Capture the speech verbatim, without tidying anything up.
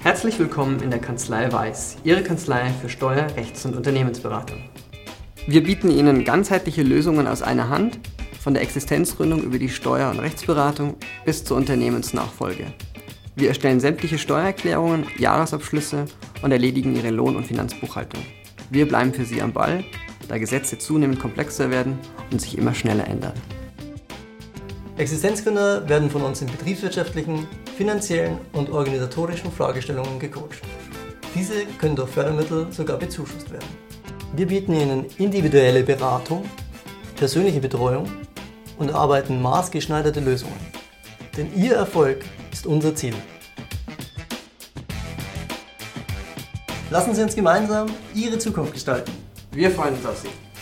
Herzlich willkommen in der Kanzlei Weiß, Ihre Kanzlei für Steuer-, Rechts- und Unternehmensberatung. Wir bieten Ihnen ganzheitliche Lösungen aus einer Hand, von der Existenzgründung über die Steuer- und Rechtsberatung bis zur Unternehmensnachfolge. Wir erstellen sämtliche Steuererklärungen, Jahresabschlüsse und erledigen Ihre Lohn- und Finanzbuchhaltung. Wir bleiben für Sie am Ball, da Gesetze zunehmend komplexer werden und sich immer schneller ändern. Existenzgründer werden von uns in betriebswirtschaftlichen, finanziellen und organisatorischen Fragestellungen gecoacht. Diese können durch Fördermittel sogar bezuschusst werden. Wir bieten Ihnen individuelle Beratung, persönliche Betreuung und erarbeiten maßgeschneiderte Lösungen. Denn Ihr Erfolg ist unser Ziel. Lassen Sie uns gemeinsam Ihre Zukunft gestalten. Wir freuen uns auf Sie.